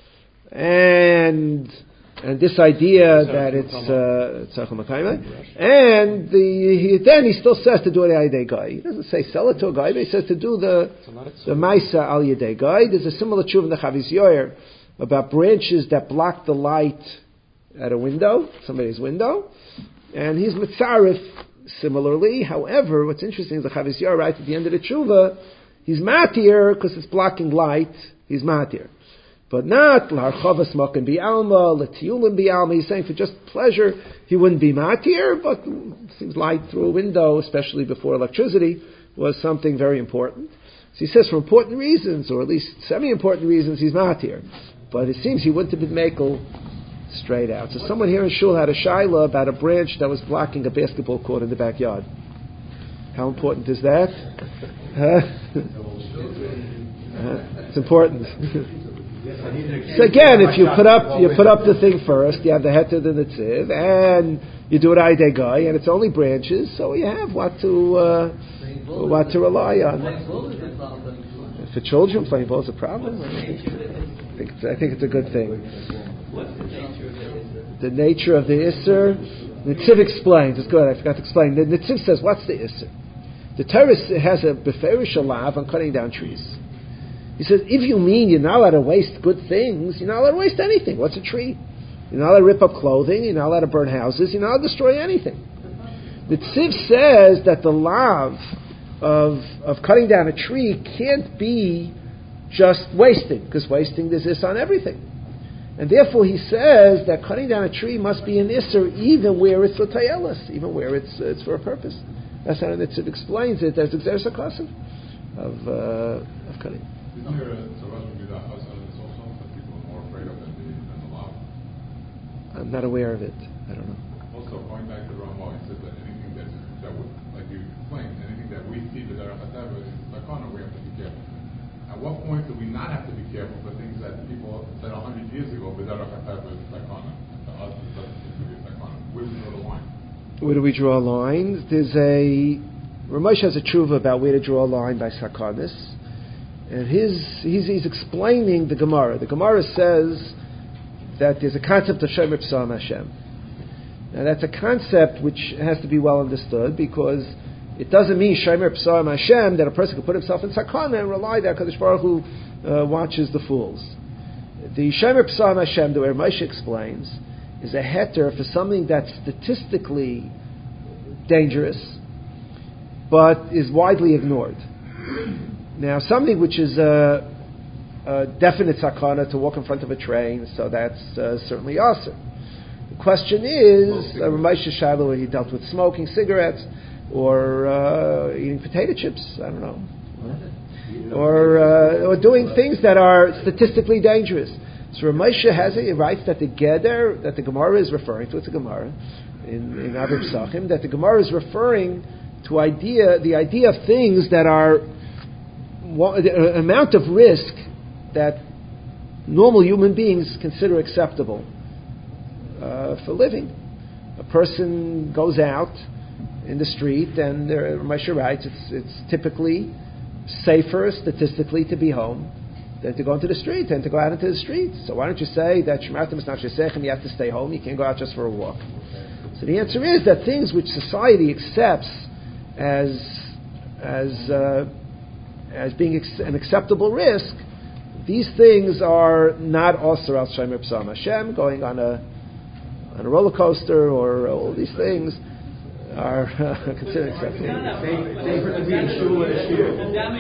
and and this idea that it's Tzachel Makayim, and the, he, then he still says to do it al Yedei Guy. He doesn't say sell it to a guy, but he says to do the the Maisa al Yedei Guy. There's a similar tshuva in the Chavis Yoyer about branches that block the light at a window, somebody's window, and he's mitzarif similarly. However, what's interesting is the Chavis Yoyer right at the end of the tshuva, he's matir because it's blocking light. He's matir, but not l'harchavas makom bi'alma, l'tiyulim bi'alma. He's saying for just pleasure he wouldn't be matir, but it seems light through a window, especially before electricity, was something very important. So he says for important reasons, or at least semi-important reasons, he's matir. But it seems he wouldn't have been makel straight out. So someone here in Shul had a shaila about a branch that was blocking a basketball court in the backyard. How important is that? Huh? uh, it's important. So again, if you put up you put up the thing first, you have the heter and the tziv, and you do it aidei guy, and it's only branches, so you have what to uh, what to rely on. For children, playing ball is a problem. I think it's, I think it's a good thing. The nature of the Isser, the Tziv explains. It's good. I forgot to explain. The, the Tziv says, "What's the Isser?" The Torah has a beferish alav on cutting down trees. He says, if you mean you're not allowed to waste good things, you're not allowed to waste anything. What's a tree? You're not allowed to rip up clothing. You're not allowed to burn houses. You're not allowed to destroy anything. The Tziv says that the lav of of cutting down a tree can't be just wasting, because wasting there's this on everything. And therefore he says that cutting down a tree must be an isser even where it's l'tayelis, even where it's it's for a purpose. That's how it explains it as exeris hakasav of uh, of cutting. Isn't there a tzarah midah hasan also that people are more afraid of than the, than the law? I'm not aware of it. I don't know. Also, going back to the Ramah, it says that anything that's, that would, like you explained, anything that we see with our chatava is takana, we have to be careful. At what point do we not have to be careful for things that people said a hundred years ago with our chatava is takana? To us, it doesn't seem to be takana. Where do we draw the line? Where do we draw a line? There's a Ramesh has a tshuva about where to draw a line by sakanis, and his he's, he's explaining the Gemara. The Gemara says that there's a concept of Shomer P'sam Hashem. Now that's a concept which has to be well understood, because it doesn't mean Shomer P'sam Hashem that a person can put himself in sakana and rely that Kadosh Baruch Hu uh, watches the fools. The Shomer P'sam Hashem, the way Ramesh explains, is a heter for something that's statistically dangerous, but is widely ignored. Now, something which is a, a definite sakana to walk in front of a train, so that's uh, certainly awesome. The question is, uh, Ramesh Shiloh, he dealt with smoking cigarettes or uh, eating potato chips. I don't know, or uh, or doing things that are statistically dangerous. So Ramesh has it. He writes that the Geder that the Gemara is referring to, it's a Gemara in in Aviv Psachim, that the Gemara is referring to idea the idea of things that are the amount of risk that normal human beings consider acceptable uh, for living. A person goes out in the street, and uh, Ramesh writes it's it's typically safer statistically to be home than to go into the street and to go out into the street. So why don't you say that Shematim is not Shesech and you have to stay home, you can't go out just for a walk? So the answer is that things which society accepts as as uh, as being ex- an acceptable risk, these things are not also al Shomer P'sam Hashem, going on a on a roller coaster or all these things are uh, considered acceptable. Safer to be in shul and a shul.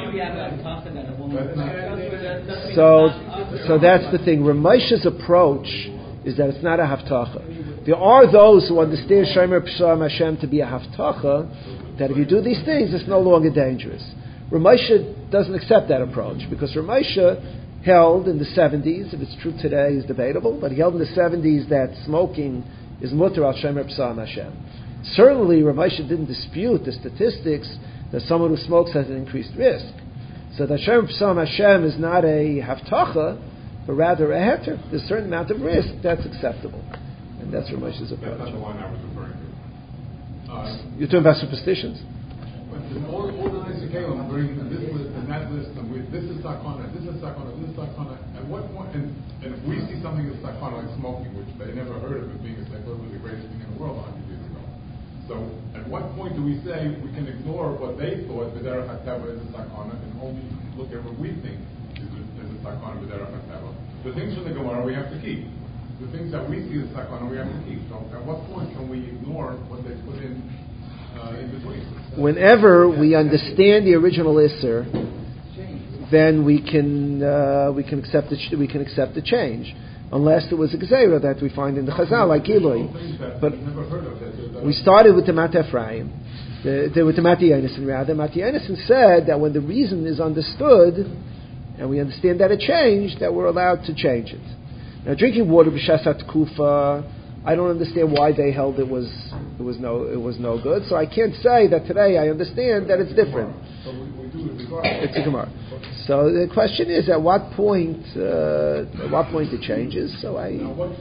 So, so that's the thing. Ramesh's approach is that it's not a haftacha. There are those who understand Shomer P'sam Hashem to be a haftacha, that if you do these things, it's no longer dangerous. Ramesh doesn't accept that approach, because Ramesh held in the seventies, if it's true today is debatable, but he held in the seventies that smoking is mutar al Shomer P'sam Hashem. Certainly, Ramesh didn't dispute the statistics that someone who smokes has an increased risk. So that Shomer P'sam Hashem is not a haftacha, but rather a heter. There's a certain amount of risk that's acceptable, and that's Ramesh's approach. That's not the one I was referring to. Uh, You're talking about superstitions. But the all, all the nice Kalim bring this list and that list, and we, this is sakana, this is sakana, this is sakana. At what point, and, and if we see something that's sakana, like smoking, which they never heard of it being a sakana, was the greatest thing in the world a hundred years ago. So, at what point do we say we can ignore what they thought B'derech HaTeva is a sakana and only look at what we think is a, is a sakana B'derech HaTeva? The things from the Gemara we have to keep. The things that we see as sakana we have to keep. So, at what point can we ignore what they put in uh, in between? Whenever we understand the original Isser, then we can uh, we can accept the we can accept the change, unless it was a Gzeira that we find in the Chazal, like Eloi. But we started with the Mat Ephraim, the, the, with the Mati Yonason rather. Mati Yonason said that when the reason is understood, and we understand that it changed, that we're allowed to change it. Now, drinking water b'shasat kufa, I don't understand why they held it was it was no it was no good. So I can't say that today I understand that it's different. It's a Gemara. So the question is, at what point uh, at what point it changes? So I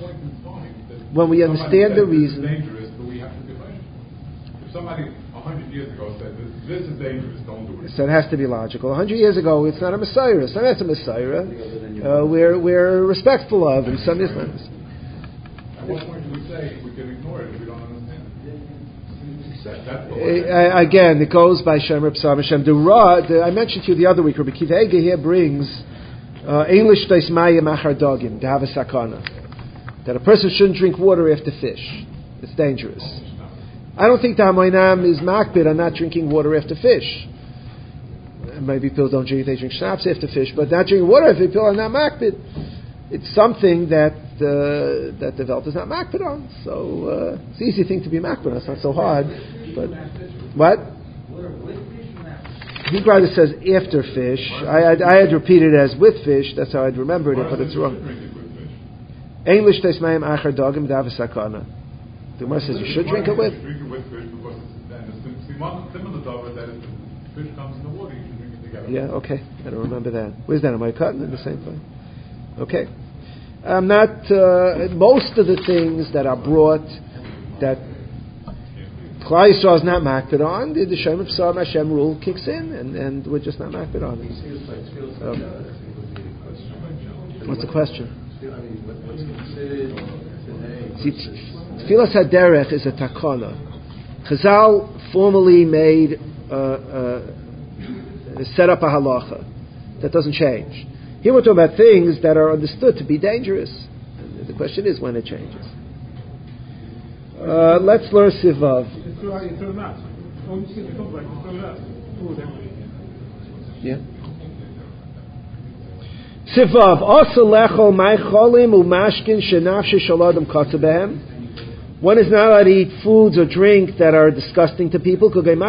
when we understand the reason. Dangerous, but we have to define it. If somebody a hundred years ago said this, this is dangerous, don't do it. So it has to be logical. A hundred years ago, it's not a Messiah. So that's a Messiah. Uh, we're we're respectful of in some Islams. At what point do we say we can ignore it if we don't understand it? That's the Uh, again, it goes by Shomer P'sam Hashem. The Ra, the, I mentioned to you the other week, Rabbi Kiva Eger here brings Eilish Tais Maya Machar Dogim, to have a sakana, that a person shouldn't drink water after fish. It's dangerous. I don't think the Hamoinam is makbid on not drinking water after fish. Maybe people don't drink; they drink schnapps after fish, but not drinking water after people are not makbid. It's something that uh, that the Welt is not makpid on. So uh, it's an easy thing to be makpid on. It's not so hard. But what? He rather says after fish. I, I, I had repeated it as with fish. That's how I'd remembered it, but it's wrong. English tastes mayim achar dogim davis sakana. The Gemara says you should drink it with. Drink it with fish because it's similar to that if the fish comes in the water, you should drink it together. Yeah, okay. I don't remember that. Where's that? Am I cutting in the same thing? Okay. I'm not. Uh, most of the things that are brought that Klal Yisrael is not makpid on, the the Shem of Psalm Hashem rule kicks in, and, and we're just not makpid on it. Um, what's the question? See, Tfilas HaDerech is a takana. Chazal formally made, uh, uh, set up a halacha. That doesn't change. Here we're talking about things that are understood to be dangerous. And the question is when it changes. Uh, let's learn Sivav. Yeah. Sivav also lechol my cholim umashkin shenafshe shaladam katzabehem. One is not allowed to eat foods or drink that are disgusting to people.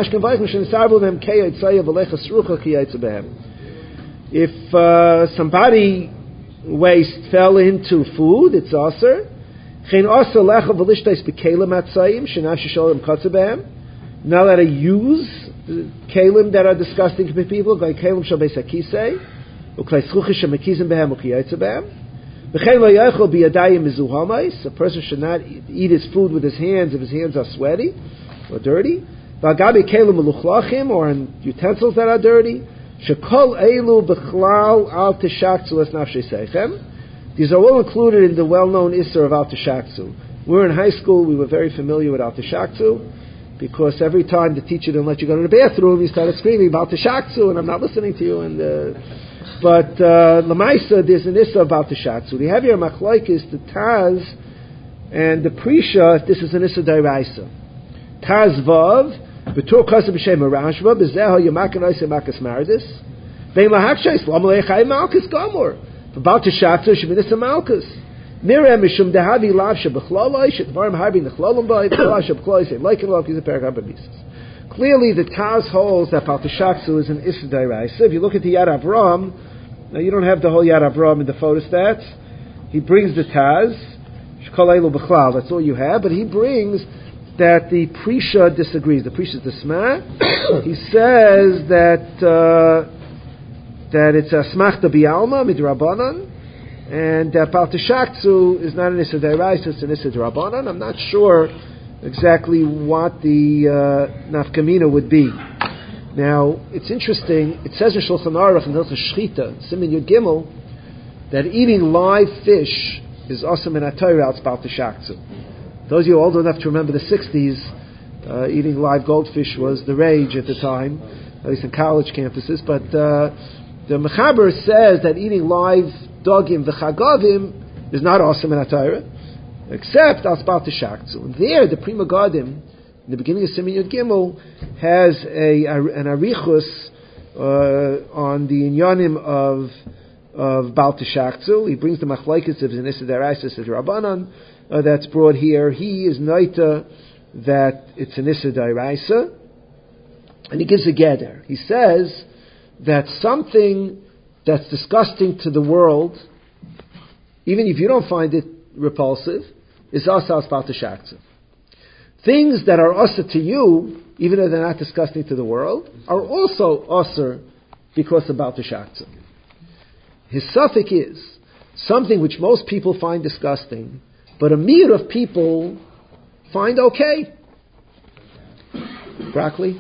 If uh, somebody waste fell into food, it's aser. Not allowed to use kalim that are disgusting to people. A person should not eat his food with his hands if his hands are sweaty or dirty. Or in utensils that are dirty. These are all included in the well-known Isser of Al Tishakzu. We were in high school, we were very familiar with Al Tishakzu, because every time the teacher didn't let you go to the bathroom, you started screaming about Tishakzu, and I'm not listening to you. And uh, But Lamaisa, there's an Isser of Al Tishakzu. We have here Machlaikis, the Taz, and the Prisha, if this is an Isser Dairaisa. Taz Vav, B'tur Kasa B'Shem Arashva, B'Zeho Yamakan Oise Makas Maradis, Bein Lahakshai, Slam Leichai Malkus Gomor. About to Shatzu Sheminisa Malkus. Mirem Mishum Dehavi Lav Shabachlalai, Shetvarim Harbi Nechlalam Bai, Shabchlai, say, like and love, he's a parak Abamisas. Clearly, the Taz holds that Paltashatzu is an Issa Dairaisa. If you look at the Yad Avram, now you don't have the whole Yad Avram in the photostats. He brings the Taz, Shkolaylu B'chlal, that's all you have, but he brings that the Prisha disagrees. The Prisha Disma, he says that uh, that it's a Smachta Bialma, Midrabanan, and that Paltashatzu is not an Issa Dairaisa, it's an Issa Drabanan. I'm not sure exactly what the uh, nafkamina would be. Now, it's interesting, it says in Shulchan Aruch in Hilchos Shchita, Siman Yud Gimel, that eating live fish is awesome in HaTorah, it's Paltashatzu. Those of you old enough to remember the sixties, uh, eating live goldfish was the rage at the time, at least in college campuses, but uh, the Mechaber says that eating live dogim v'chagavim is not awesome in HaTorah, except al spal tishakzu. And there, the Prima Gadim, in the beginning of Siman Yud Gimel, has a, a an arichus uh, on the inyanim of of Bal Tishakzu. He brings the machlokes of Issa Daraisa and Rabbanan uh, that's brought here. He is noita that it's an Issa Daraisa, and he gives a geder. He says that something that's disgusting to the world, even if you don't find it repulsive, is asa al spal tishakzu. Things that are asa to you, even though they're not disgusting to the world, are also asa because of bal tishakzu. His suffix is something which most people find disgusting, but a mir of people find okay. Broccoli.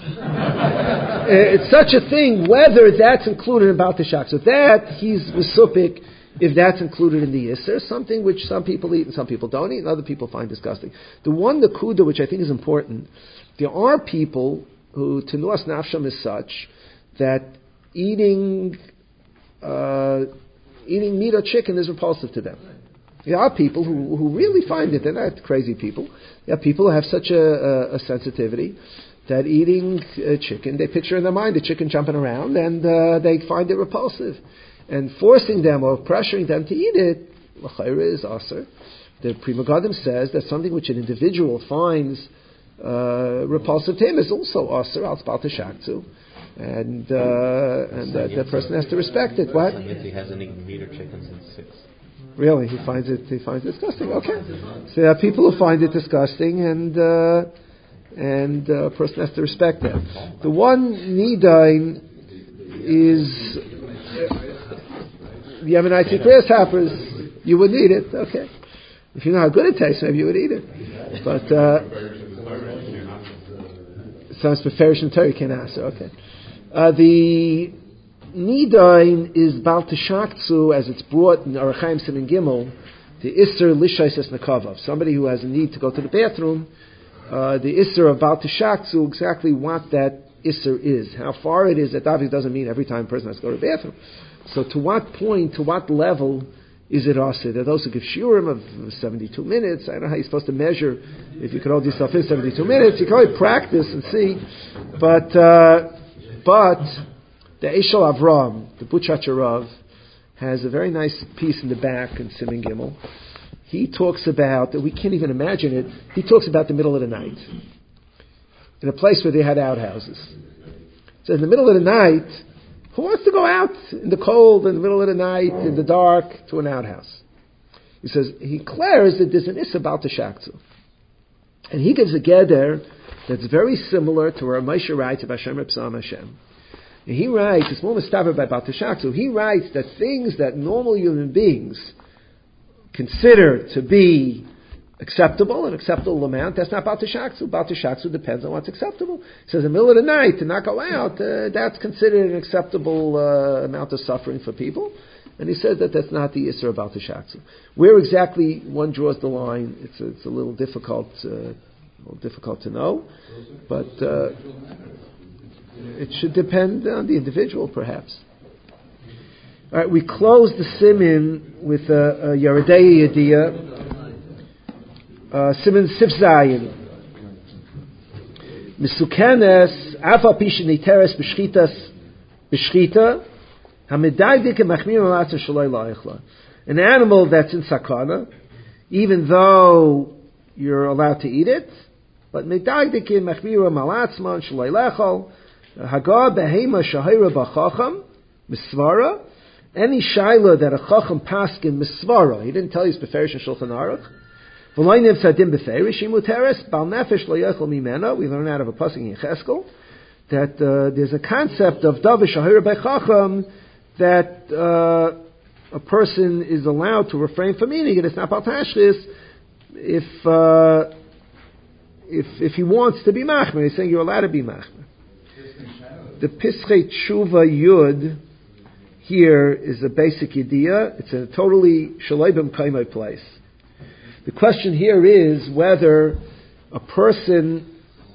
It's such a thing, whether that's included in bal tishakzu. That he's mesupik. If that's included in the Yisr, something which some people eat and some people don't eat and other people find disgusting. The one Nakuda which I think is important, there are people who, Tenuas Nafsham is such, that eating uh, eating meat or chicken is repulsive to them. There are people who, who really find it, they're not crazy people. There are people who have such a, a, a sensitivity that eating uh, chicken, they picture in their mind the chicken jumping around and uh, they find it repulsive. And forcing them or pressuring them to eat it l'chayra is aser. The Pri Megadim says that something which an individual finds uh, repulsive to him is also aser al tzbal teshaktzu, and uh, and that that person has to respect it. What? If he hasn't eaten meat or chicken since six. Really, he finds it. He finds it disgusting. Okay, so there are people who find it disgusting, and uh, and uh, a person has to respect that. The one nidain is the Yemenite grasshoppers. You would eat it. Okay, if you know how good it tastes, maybe you would eat it. But uh, sounds beferish and Torah can answer. Okay, uh, the nidain is bal teshaktzu as it's brought in Arachaim Siman Gimel, the Isser Lishais Es Nekavav. Somebody who has a need to go to the bathroom, uh, the Isser of bal teshaktzu, exactly what that Isser is. How far it is, that obviously doesn't mean every time a person has to go to the bathroom. So to what point, to what level is it also? There are those who give shiurim of seventy-two minutes. I don't know how you're supposed to measure if you can hold yourself in seventy-two minutes. You can only practice and see. But, uh, but, the Eshel Avram, the Buchacharav, has a very nice piece in the back in Siman Gimel. He talks about, we can't even imagine it, he talks about the middle of the night. In a place where they had outhouses. So in the middle of the night, who wants to go out in the cold, in the middle of the night, in the dark, to an outhouse? He says, he declares that there's an Issa Bal Teshaktzu. And he gives a geder that's very similar to where Moshe writes about Hashem Reb Psalm Hashem. And he writes, it's more mistaber by Bal Teshaktzu, he writes that things that normal human beings consider to be acceptable, an acceptable amount, that's not Bal Teshaktzu. Bal Teshaktzu depends on what's acceptable. He says in the middle of the night to not go out, uh, that's considered an acceptable uh, amount of suffering for people. And he says that that's not the Isser of Bal Teshaktzu. Where exactly one draws the line, it's a, it's a little difficult, uh, a little difficult to know, but uh, it should depend on the individual, perhaps. All right, we close the simin with a, a Yeridei Yediyah. Uh, Simin Sif Zayin. Misukenes afa pishin niteres b'shchitas b'shchita hamedaydik machmir malatzah shaloi la'echla. An animal that's in sakana, even though you're allowed to eat it, but medaydik machmir malatzman shaloi la'echol hagar behema shahira b'chacham misvara. Any shaila that a chacham paskin misvara, he didn't tell you it's beferish and shulchan aruch. We learn out of a pasuk in Cheskel that uh, there's a concept of davish shahir bechacham that uh, a person is allowed to refrain from eating it. It's not baltashris if uh, if if he wants to be machmer. He's saying you're allowed to be machmer. The Pischei Tshuva Yud here is a basic idea. It's a totally shaloi b'mkaimai place. The question here is whether a person,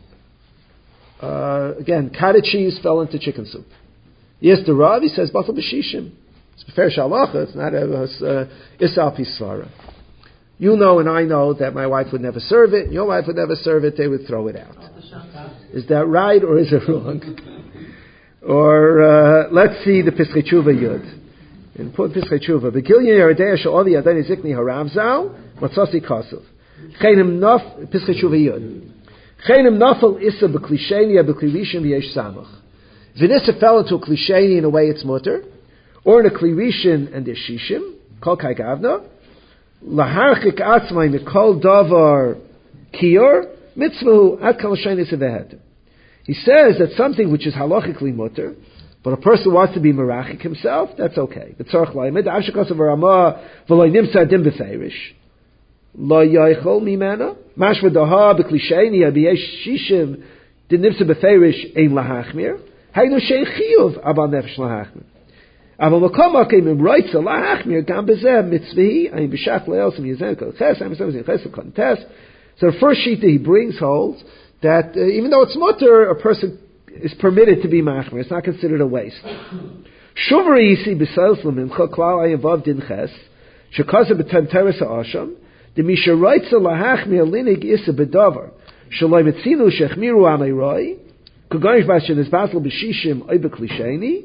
uh, again, cottage cheese fell into chicken soup. Yes, the Rav, he says, batal b'shishim. It's b'fer shalacha, it's not a isal pisvara. You know and I know that my wife would never serve it, and your wife would never serve it, they would throw it out. Is that right or is it wrong? Or, uh, let's see the Pischei Tshuva Yud. In Pischei Tshuva, Begilyon Yeridei Sha'oli Adoni Zikni Harav Zal, Matzasi Kosov. Chenim Nof, Pischei Tshuva Yud. Chenim Nofel Issa B'klisheni B'klirishim V'yesh Samach. If an Issa fell into a klisheni in a way it's mutter, or in a klirishin and there's shishim, Kol Kai Gavna, Laharchik Atzmai Mikol Davar Kiyor, Mitzvahu Ad Kal Shayne Sevehet. He says that something which is halachically mutter, but a person wants to be merachik himself, that's okay. The tzarich laimed, avshekos of arama, v'loy nimsa dim b'feirish, lo yoichol mimena, mashva daha b'klisheni, abiyesh shishim, din nimsa b'feirish, ein lahachmir, haynu shein chiyuv, abal nefesh lahachmir. Aval makom akim im roitza lahachmir, gam bezeh mitzvihi, ayin b'shach le'elsim yizen kol ches, ayin b'sem ches kol tes. So the first sheet that he brings holds that uh, even though it's mutter, a person is permitted to be machmer. It's not considered a waste. Shuvri yisi b'sayils l'mimcha klal ayavav din ches shekaza b'tanteres ha'asham the misha roitza lahachmir linig isa b'davar shaloi metzinu shechmiru ameiroi kagonish b'ashen is battle b'shishim oy b'klisheni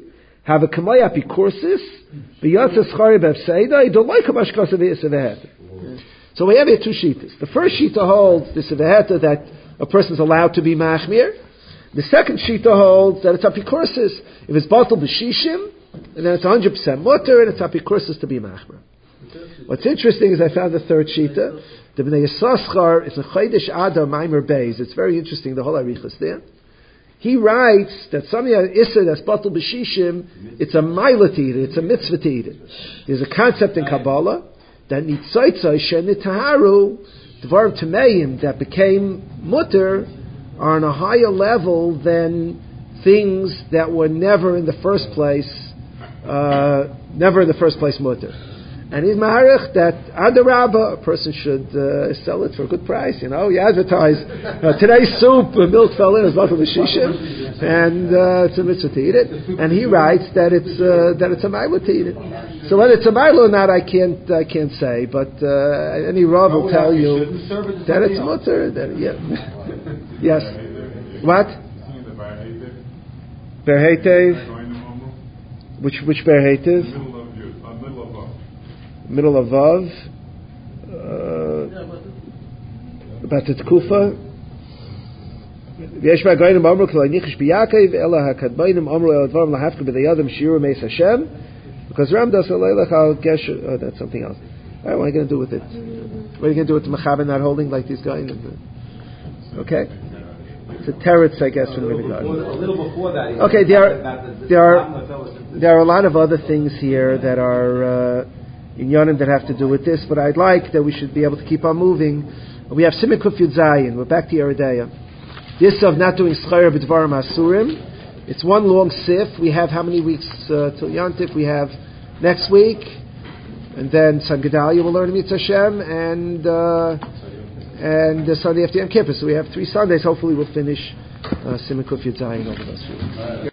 have a kamay apikursis, b'yatsa schari b'efseida, don't like a mashkasa v'isaveheta. So we have here two shitas. The first shita holds the seveheta that a person is allowed to be machmir. The second shita holds that it's apikursis. If it's batal b'shishim, and then it's one hundred percent mutter, and it's apikursis to be machmir. What's interesting is I found the third shita. The Bnei Yissaschar is a Chodesh Adar Maimer Beis. It's very interesting, the whole arichas there. He writes that something issa that's batal b'shishim, it's a milah to eat it, it's a mitzvah to eat it. There's a concept in Kabbalah that nitzotzai shenitaharu dvarim tameim that became mutter are on a higher level than things that were never in the first place, uh, never in the first place mutter. And he's maharich that adarabba, a person should uh, sell it for a good price. You know, you advertise uh, today's soup, uh, milk fell in as batal b'shishim, and uh, it's a mitzvah to eat it. And he writes that it's uh, that it's a ma'ila to eat it. So whether it's a ma'ila or not, I can't I can't say. But uh, any rav will tell you that it's mutter. That yeah, yes. What? Berhetev. Which which berhetev? Middle of Vav, uh, about the Tkufa. V'yesh ba'goyim amru k'lo nichish b'Yaakov ela hakadbayim amru el dvarim lahafka b'dayadam shiur meis Hashem, because Ram does leilach al gesh. Oh, that's something else. All right, what are you going to do with it? What are you going to do with the mechaber not holding like these guys? Okay, it's a teretz, I guess, from the garden. A little before that. Okay, there are there are there are a lot of other things here that are. Uh, in Yonim that have to do with this, but I'd like that we should be able to keep on moving. We have Siman Kuf Yud Zayin. We're back to Yeridea. This of not doing Schayr B'Dvarim Asurim. It's one long sif. We have how many weeks uh, till Yantif? We have next week, and then San Gedalia will learn Mitzvah Hashem, and uh, and uh, Sunday after Yom Kippur. So we have three Sundays. Hopefully we'll finish uh, Siman Kuf Yud Zayin over those few weeks.